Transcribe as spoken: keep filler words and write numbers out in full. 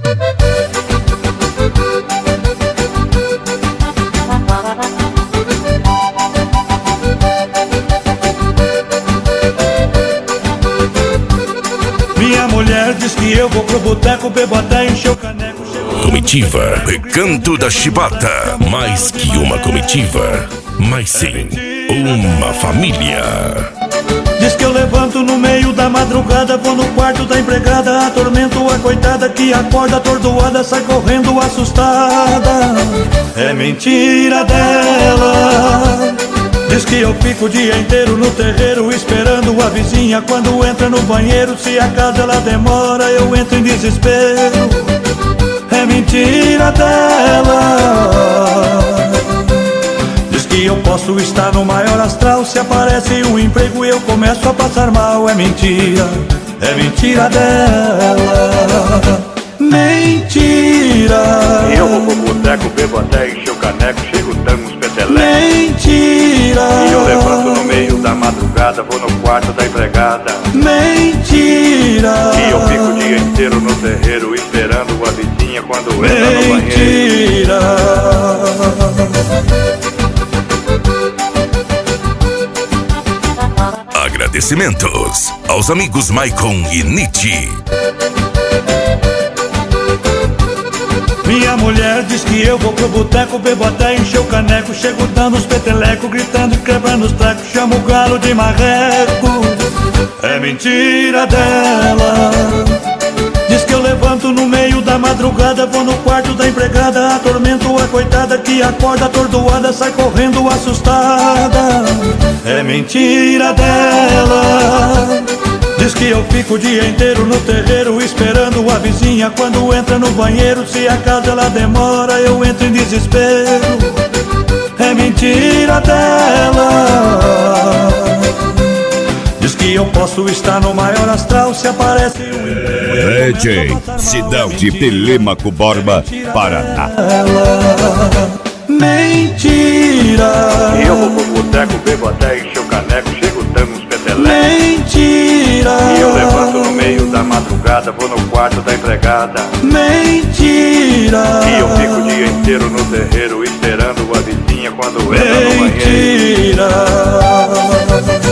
Minha mulher diz que eu vou pro boteco, bebo até encher o caneco. Comitiva, Recanto da Chibata. Mais que uma comitiva, mas sim uma família. Diz que eu levanto no meio da madrugada, vou no quarto da empregada, atormento a coitada que acorda atordoada, sai correndo assustada. É mentira dela. Diz que eu fico o dia inteiro no terreiro esperando a vizinha quando entra no banheiro. Se a casa ela demora, eu entro em desespero. É mentira dela. Diz que eu posso estar no maior astral, se aparece um emprego e eu começo a passar mal. É mentira, é mentira dela. Mentira. Eu vou pro boteco, bebo até encher o caneco, chego dando uns petelecos. Mentira. E eu levanto no meio da madrugada, vou no quarto da empregada. Mentira. E eu fico o dia inteiro no terreiro esperando a vizinha quando entra no banheiro. Mentira. Agradecimentos aos amigos Maicon e Nietzsche. Minha mulher diz que eu vou pro boteco, bebo até encher o caneco, chego dando os petelecos, gritando e quebrando os trecos, chamo o galo de marreco. É mentira dela. Diz que eu levanto no meio da madrugada, vou no quarto da empregada, atormento a coitada que acorda atordoada, sai correndo assustada. É mentira dela. Diz que eu fico o dia inteiro no terreiro esperando a vizinha quando entra no banheiro. Se a casa ela demora, eu entro em desespero. É mentira dela. Diz que eu posso estar no maior astral, se aparece um D J Sidão de Telêmaco Borba, Paraná. Mentira. Eu vou pro boteco, bebo até encher o caneco, chego dando uns petelecos. Mentira. E eu levanto no meio da madrugada, vou no quarto da empregada. Mentira. E eu fico o dia inteiro no terreiro esperando a vizinha quando entra no banheiro. Mentira.